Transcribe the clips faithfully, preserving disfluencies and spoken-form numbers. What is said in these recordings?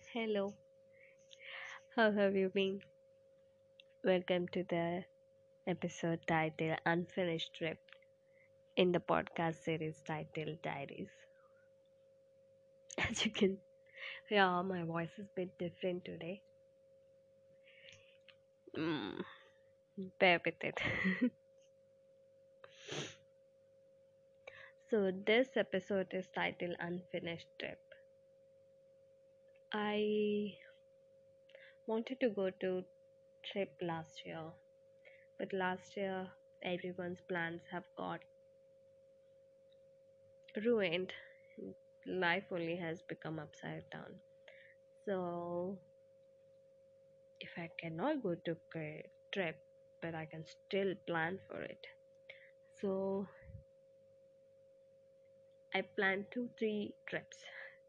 Hello, how have you been? Welcome to the episode titled Unfinished Trip in the podcast series titled Diaries. As you can, yeah, my voice is a bit different today. Mm, bear with it. So, this episode is titled Unfinished Trip. I wanted to go to trip last year, but last year everyone's plans have got ruined. Life only has become upside down. So if I cannot go to a trip, but I can still plan for it. So I plan two, three trips.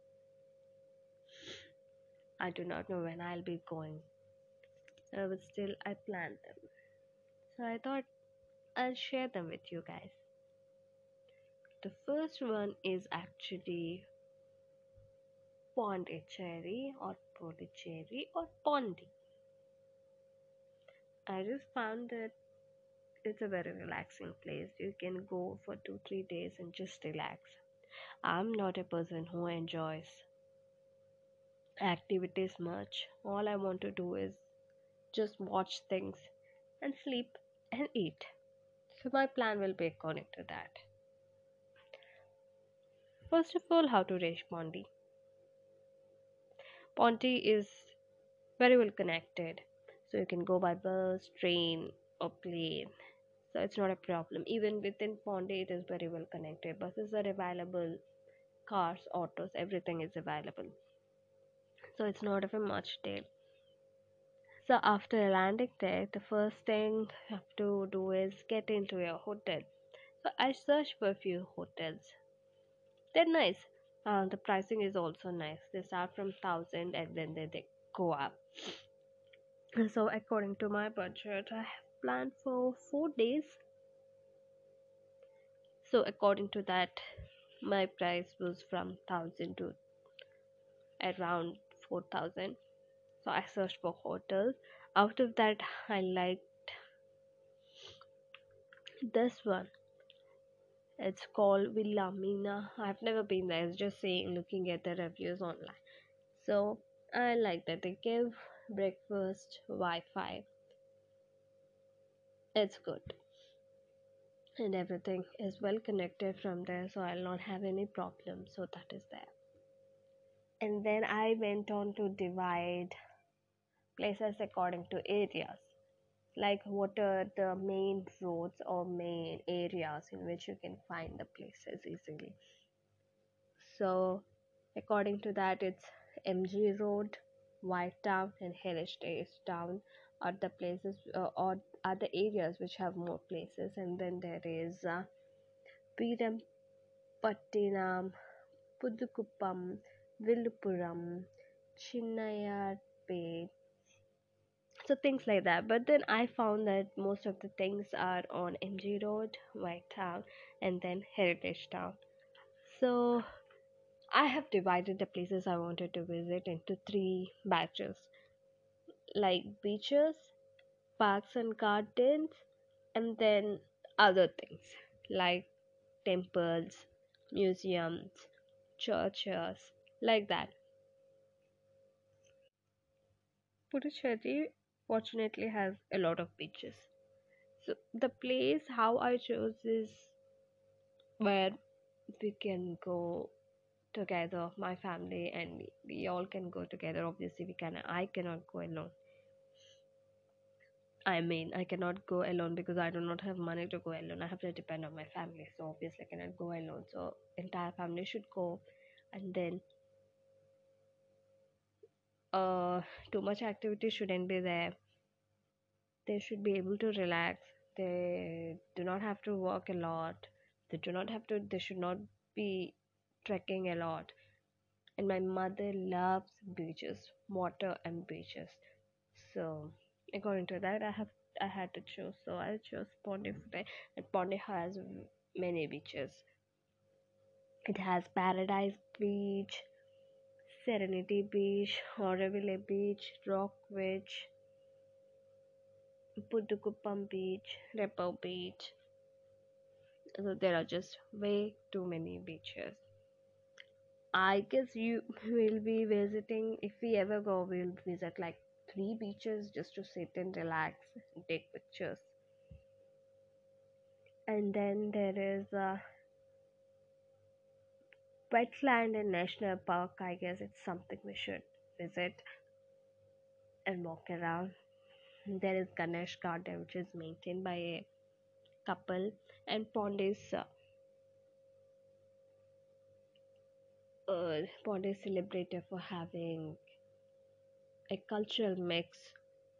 I do not know when I'll be going, uh, but still I plan them. So I thought I'll share them with you guys. The first one is actually Pondicherry or Pondicherry or Pondi. I just found that it's a very relaxing place. You can go for two, three days and just relax. I'm not a person who enjoys activities much. All I want to do is just watch things and sleep and eat. So my plan will be according to that. First of all, how to reach Pondy. Ponty is very well connected. So you can go by bus, train or plane. So it's not a problem. Even within Pondy it is very well connected. Buses are available, cars, autos, everything is available. So it's not of a much deal. So after landing there, the first thing you have to do is get into your hotel. So I searched for a few hotels. They're nice. Uh, the pricing is also nice. They start from thousand and then they, they go up. So according to my budget, I have planned for four days. So according to that, my price was from thousand to around four thousand. So I searched for hotels. Out of that, I liked this one. It's called Villa Mina. I've never been there. It's just saying, looking at the reviews online. So I like that they give breakfast, Wi-Fi. It's good, and everything is well connected from there, so I'll not have any problem. So that is there. And then I went on to divide places according to areas. Like what are the main roads or main areas in which you can find the places easily. So, according to that, it's M G Road, White Town, and Heritage Town are the places uh, or are the areas which have more places. And then there is uh, Pattinam, Pudukuppam, Villupuram, Chinnayarpet, so things like that. But then I found that most of the things are on M G Road, White Town, and then Heritage Town. So I have divided the places I wanted to visit into three batches, like beaches, parks and gardens, and then other things like temples, museums, churches, like that. Puducherry fortunately has a lot of beaches. So the place how I chose is where we can go together, my family, and we all can go together. Obviously, we can. I cannot go alone. I mean, I cannot go alone because I do not have money to go alone. I have to depend on my family, so obviously I cannot go alone. So entire family should go, and then uh, too much activity shouldn't be there. They should be able to relax. They do not have to work a lot. They do not have to. They should not be trekking a lot. And my mother loves beaches, water and beaches. So according to that, I have I had to choose. So I chose Pondicherry, and Pondicherry has many beaches. It has Paradise Beach, Serenity Beach, Oroville Beach, Rock Beach, Pudukuppam Beach, Repo Beach. So there are just way too many beaches. I guess you will be visiting, if we ever go, we'll visit like three beaches just to sit and relax and take pictures. And then there is a wetland and national park. I guess it's something we should visit and walk around. There is Ganesh Garden, which is maintained by a couple, and pond is uh, uh, pond is celebrated for having a cultural mix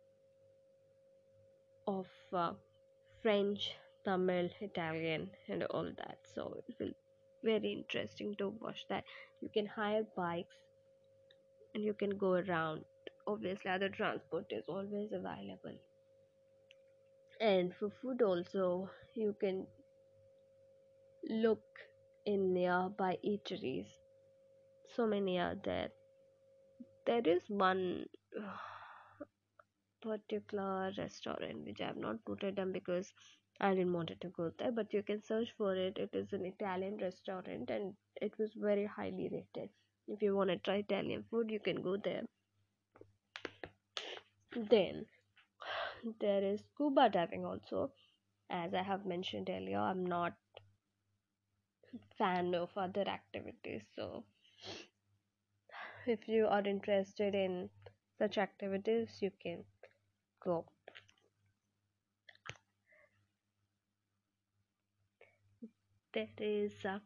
of uh, French, Tamil, Italian, and all that. So it will very interesting to watch that. You can hire bikes and you can go around. Obviously, other transport is always available. And for food also, you can look in nearby eateries. So many are there. There is one particular restaurant which I have not noted down because I didn't want it to go there, but you can search for it. It is an Italian restaurant and it was very highly rated. If you want to try Italian food, you can go there. Then there is scuba diving also. As I have mentioned earlier, I'm not fan of other activities. So if you are interested in such activities, you can go. There is a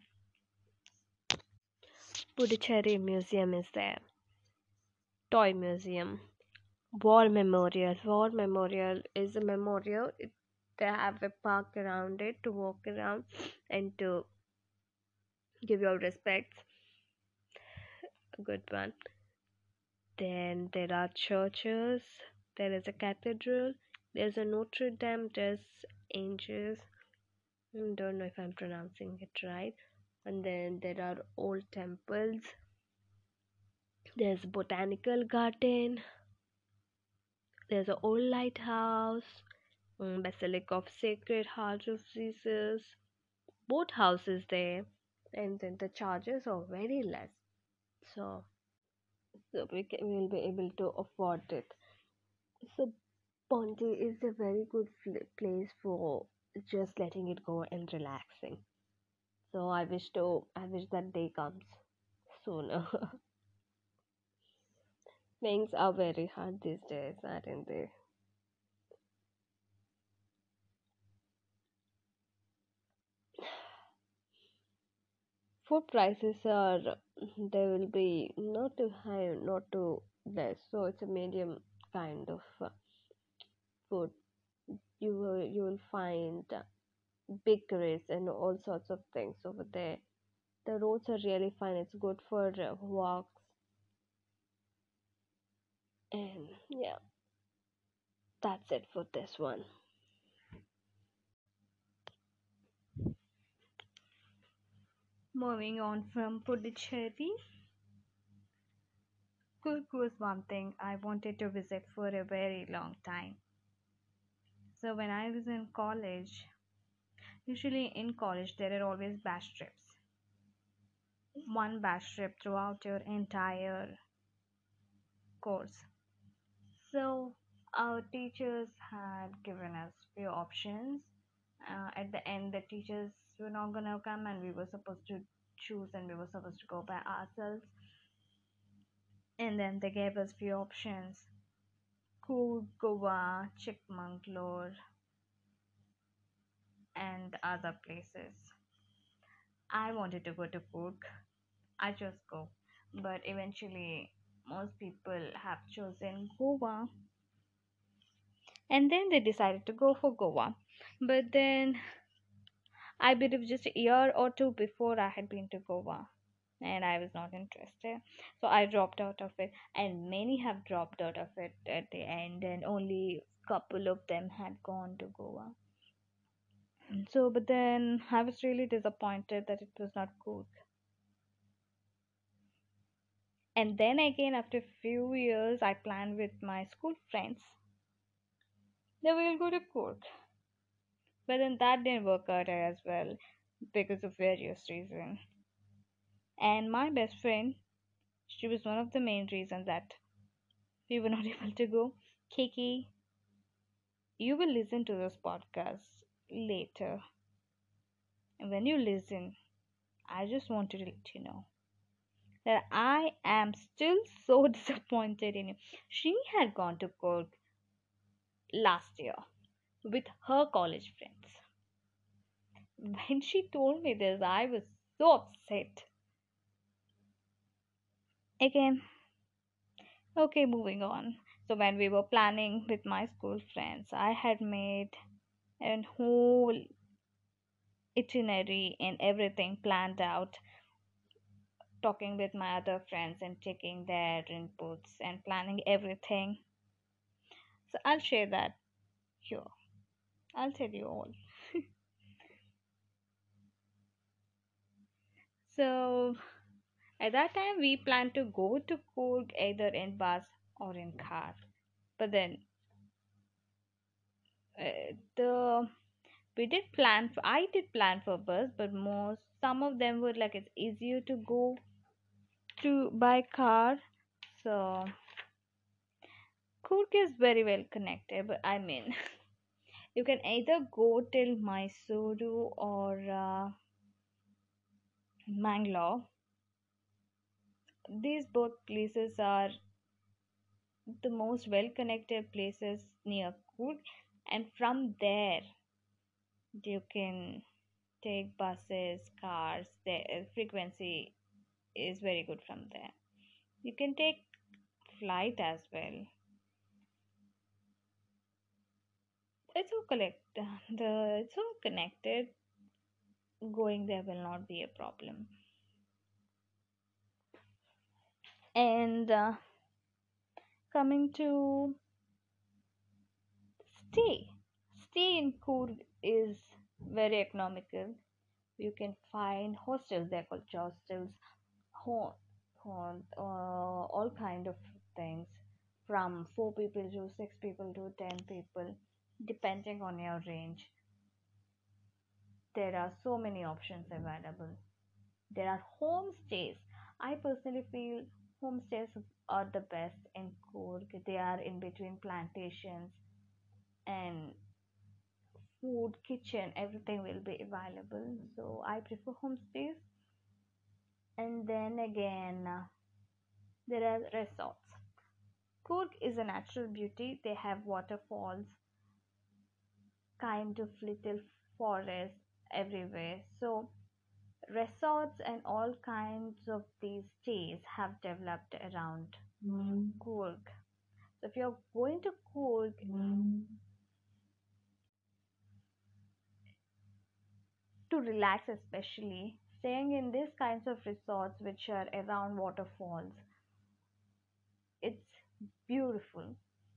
Puducherry Museum is there. Toy Museum. War Memorial. War Memorial is a memorial. It, they have a park around it to walk around and to give your respects. A good one. Then there are churches. There is a cathedral. There's a Notre Dame des Anges. I don't know if I'm pronouncing it right. And then there are old temples. There's botanical garden. There's an old lighthouse. um, Basilica of Sacred Heart of Jesus. Both houses there, and then the charges are very less. So, so we can, we will be able to afford it. So Ponte is a very good fl- place for just letting it go and relaxing. So I wish to I wish that day comes sooner. Things are very hard these days, aren't they? Food prices are they will be not too high, not too less. So it's a medium kind of uh, food. You will you will find uh, bakeries and all sorts of things over there. The roads are really fine. It's good for uh, walks and yeah, that's it for this one. Moving on from Puducherry, Coorg was one thing I wanted to visit for a very long time. So when I was in college, usually in college there are always batch trips. One batch trip throughout your entire course. So our teachers had given us few options. Uh, at the end, the teachers were not gonna come, and we were supposed to choose, and we were supposed to go by ourselves. And then they gave us few options: Coorg, Goa, Chikmagalur, and other places. I wanted to go to Coorg. I chose go, but eventually most people have chosen Goa, and then they decided to go for Goa. But then I believe just a year or two before I had been to Goa and I was not interested. So I dropped out of it, and many have dropped out of it at the end, and only couple of them had gone to Goa. So, but then I was really disappointed that it was not good. And then again, after a few years, I planned with my school friends that we'll go to Cork. But then that didn't work out as well because of various reasons. And my best friend, she was one of the main reasons that we were not able to go. Kiki, you will listen to this podcast later. And when you listen, I just want to let you know that I am still so disappointed in you. She had gone to Cork last year with her college friends. When she told me this, I was so upset. Again, okay, moving on. So, when we were planning with my school friends, I had made a whole itinerary and everything planned out, talking with my other friends and taking their inputs and planning everything. So, I'll share that here. I'll tell you all. So, at that time, we planned to go to Coorg either in bus or in car. But then, uh, the we did plan for, I did plan for bus, but most some of them were like it's easier to go to by car. So Coorg is very well connected, but I mean you can either go till Mysuru or uh, Mangalore. These both places are the most well connected places near Coorg, and from there you can take buses, cars. The uh, frequency is very good from there. You can take flight as well. It's all collect the it's all connected. Going there will not be a problem. And uh, coming to stay, stay in Coorg is very economical. You can find hostels. They're called hostels. Haunt, haunt, uh, all kind of things from four people to six people to ten people, depending on your range. There are so many options available. There are homestays. I personally feel homestays are the best in Coorg. They are in between plantations and food, kitchen, everything will be available. So I prefer homestays. And then again, uh, there are resorts. Coorg is a natural beauty. They have waterfalls, kind of little forests everywhere. So resorts and all kinds of these stays have developed around Coorg. So if you're going to Coorg to relax, especially staying in these kinds of resorts which are around waterfalls, it's beautiful.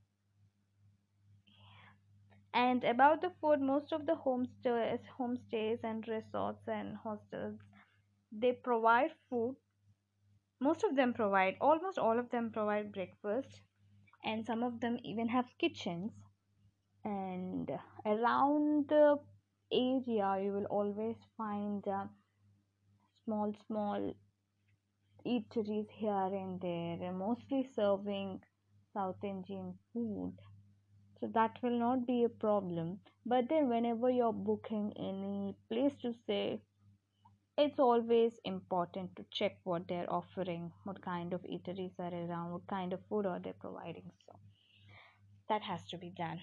And about the food, most of the homestays, homestays and resorts and hostels, they provide food. Most of them provide, almost all of them provide breakfast, and some of them even have kitchens. And around the area, you will always find uh, small, small eateries here and there, and mostly serving South Indian food. So that will not be a problem. But then, whenever you're booking any place to stay, it's always important to check what they're offering, what kind of eateries are around, what kind of food are they providing. So that has to be done.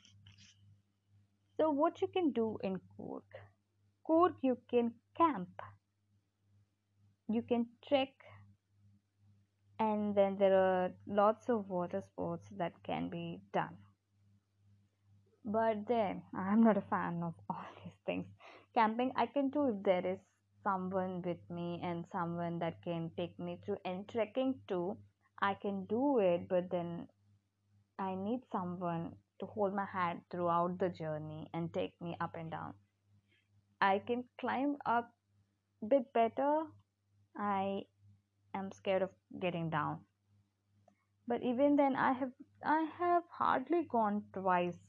So what you can do in Coorg? Coorg, you can camp, you can trek, and then there are lots of water sports that can be done. But then I'm not a fan of all these things. Camping I can do if there is someone with me and someone that can take me through, and trekking too. I can do it, but then I need someone to hold my hand throughout the journey and take me up and down. I can climb up a bit better. I I'm scared of getting down. But even then, I have I have hardly gone twice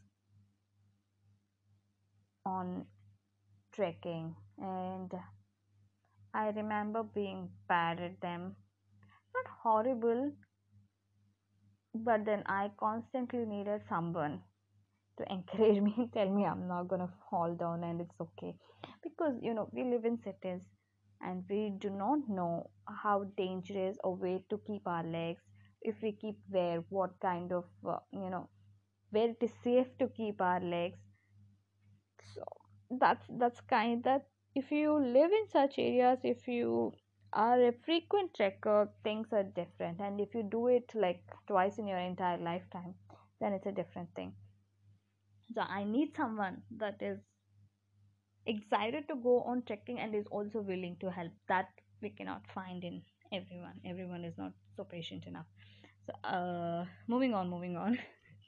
on trekking, and I remember being bad at them. Not horrible, but then I constantly needed someone to encourage me and tell me I'm not gonna fall down and it's okay. Because you know, we live in cities and we do not know how dangerous a way to keep our legs, if we keep where, what kind of uh, you know, where it is safe to keep our legs. So that's that's kind that if you live in such areas, if you are a frequent trekker, things are different, and if you do it like twice in your entire lifetime, then it's a different thing. So I need someone that is excited to go on trekking and is also willing to help. That we cannot find in everyone. Everyone is not so patient enough. So uh moving on, moving on.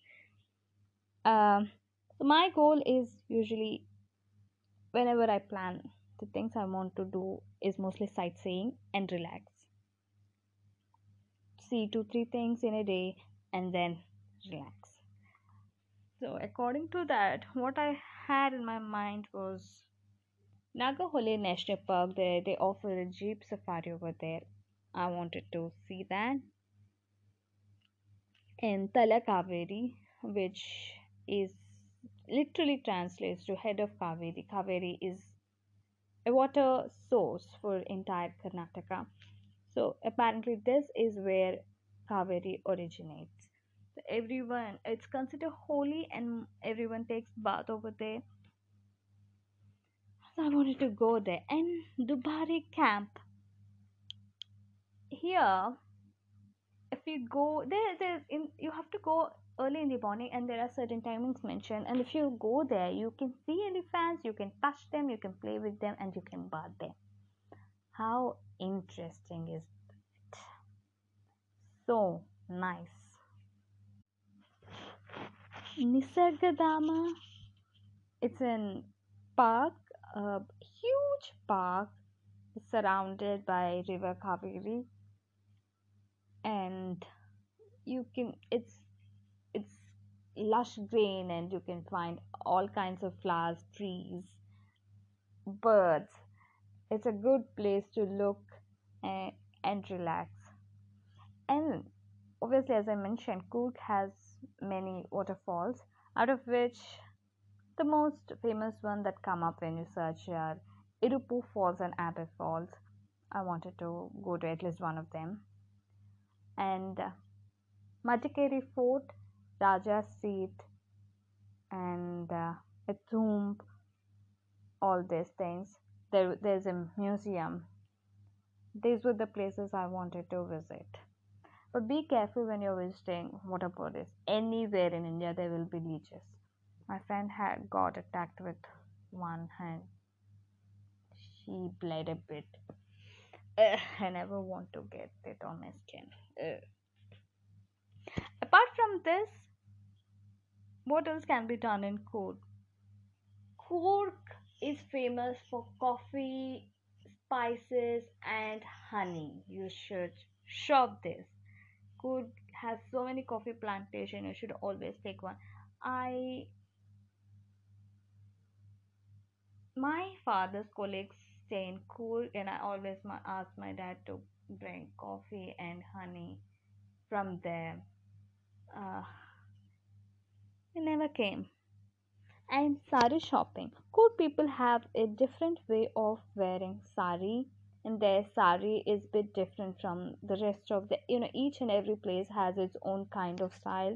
um so my goal is usually, whenever I plan, the things I want to do is mostly sightseeing and relax. See two, three things in a day and then relax. So, according to that, what I had in my mind was Nagahole National Park. They, they offer a jeep safari over there. I wanted to see that. And Tala Kaveri, which is literally translates to head of Kaveri. Kaveri is a water source for entire Karnataka. So apparently, this is where Kaveri originates. So everyone, it's considered holy, and everyone takes bath over there. So I wanted to go there. And Dubari Camp here, if you go there, there in you have to go early in the morning, and there are certain timings mentioned. And if you go there, you can see elephants, you can touch them, you can play with them, and you can bath them. How interesting is it? So nice. Nisargadama, it's an park, a huge park surrounded by River Kaveri, and you can it's it's lush green, and you can find all kinds of flowers, trees, birds. It's a good place to look and, and relax. And obviously, as I mentioned, Coorg has many waterfalls, out of which the most famous one that come up when you search are Irupu Falls and Abbey Falls. I wanted to go to at least one of them. And uh, Madikeri Fort, Raja's Seat, and uh, a tomb, all these things. There, there's a museum. These were the places I wanted to visit. But be careful when you're visiting water bodies. Anywhere in India, there will be leeches. My friend had got attacked with one hand. She bled a bit. Ugh, I never want to get it on my skin. Ugh. Apart from this, what else can be done in Coorg? Coorg is famous for coffee, spices, and honey. You should shop this. Coorg has so many coffee plantation. You should always take one. I My father's colleagues stay in Coorg, and I always ma- ask my dad to bring coffee and honey from there. Uh, he never came. And sari shopping. Cool people have a different way of wearing sari, and their sari is a bit different from the rest of the, you know, each and every place has its own kind of style.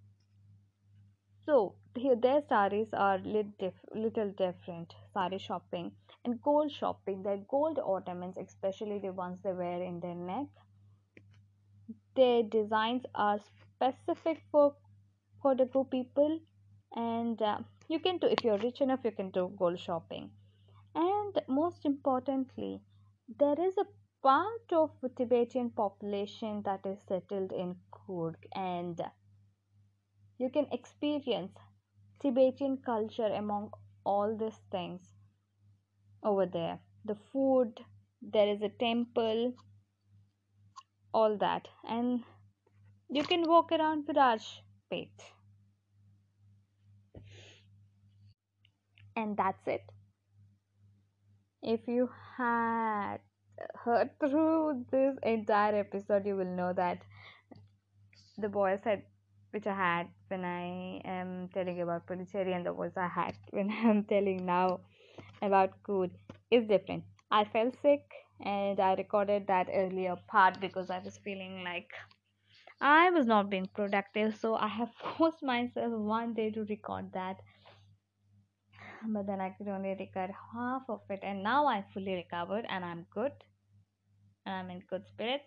So here their saris are lit diff- little different. Sari shopping and gold shopping. Their gold ornaments, especially the ones they wear in their neck, their designs are specific for Kodagu people, and uh, you can do, if you're rich enough, you can do gold shopping. And most importantly, there is a part of the Tibetan population that is settled in Coorg, and you can experience Tibetan culture among all these things over there. The food, there is a temple, all that, and you can walk around Viraj Pet, and that's it. If you had heard through this entire episode, you will know that the voice had which I had when I am telling about Puducherry and the voice I had when I am telling now about Cool is different. I felt sick and I recorded that earlier part because I was feeling like I was not being productive, so I have forced myself one day to record that, but then I could only record half of it, and now I fully recovered and I'm good and I'm in good spirits.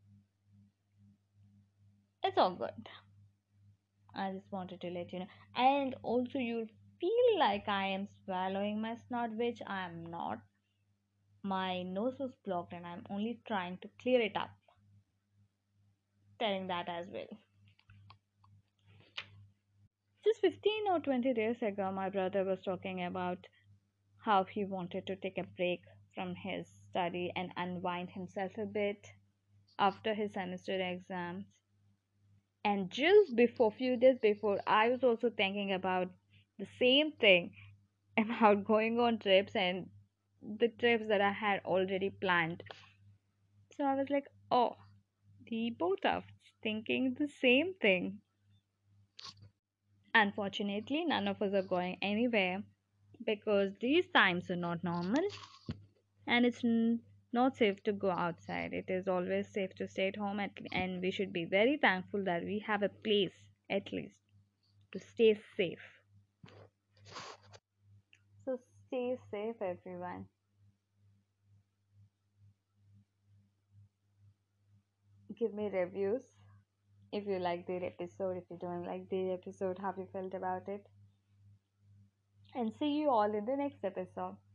It's all good. I just wanted to let you know. And also, you feel like I am swallowing my snot, which I am not. My nose was blocked, and I'm only trying to clear it up. Telling that as well. Just fifteen or twenty days ago, my brother was talking about how he wanted to take a break from his study and unwind himself a bit after his semester exams. And just before, few days before, I was also thinking about the same thing about going on trips and the trips that I had already planned. So I was like, oh, we both are thinking the same thing. Unfortunately, none of us are going anywhere because these times are not normal and it's n- not safe to go outside. It is always safe to stay at home, at, and we should be very thankful that we have a place at least to stay safe. So stay safe, everyone. Give me reviews if you like the episode, if you don't like the episode, how you felt about it. And see you all in the next episode.